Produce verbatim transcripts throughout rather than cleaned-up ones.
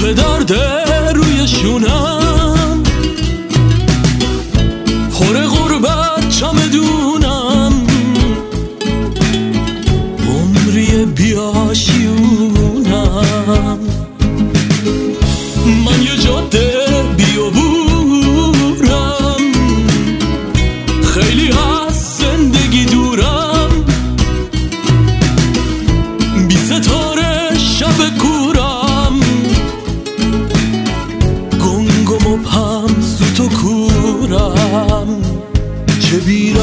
کوه درده روی شونم، پر غربت چمدونم، عمری بیاشیونم. من یه جاده بیابورم، خیلی از زندگی دورم، بی ستاره شب کورم، گنگم و پم سوت و کورم. چه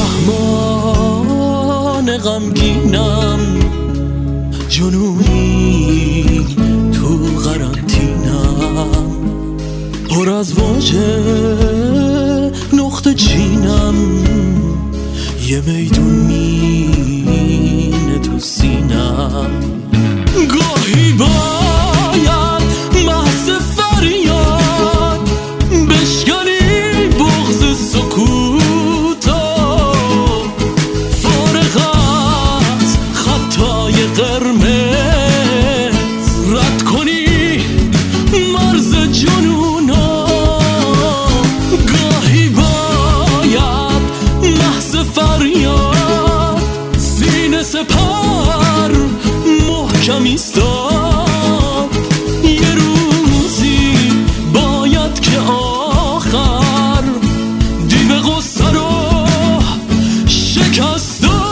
بیرحمان غمگینم، جنونی تو قرنطینم، پر از واژه نقطه چینم، یه میدون مینه تو سینم. گاهی باید محض فریاد بشکنی بغض سکوتا، فارغ از خطای قرمز رد کنی مرز جنونا. گاهی باید محض فریاد سینه سپر محکم ایستاد. یه روزی باید که آخر دیو غصه رو شکست داد.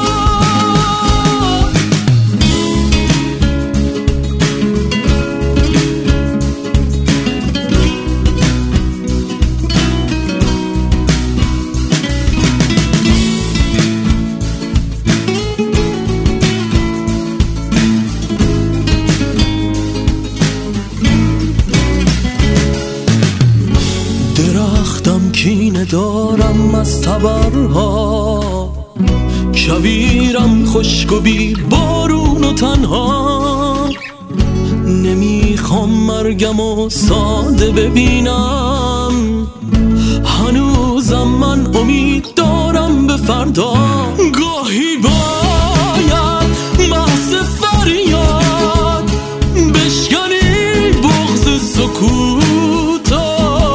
درختم کینه دارم از تبرها، کویرم خشک و بی بارون و تنها. نمیخوام مرگم و ساده ببینم، هنوزم من امید دارم به فردا. گاهی باید محض فریاد بشکنی بغض سکوتا،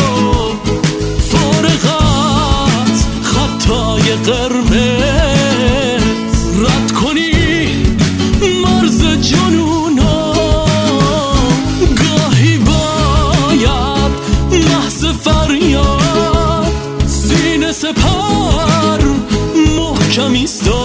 قرمز رد کنی مرز جنونا. گاهی باید محض فریاد سینه سپر محکم ایستاد.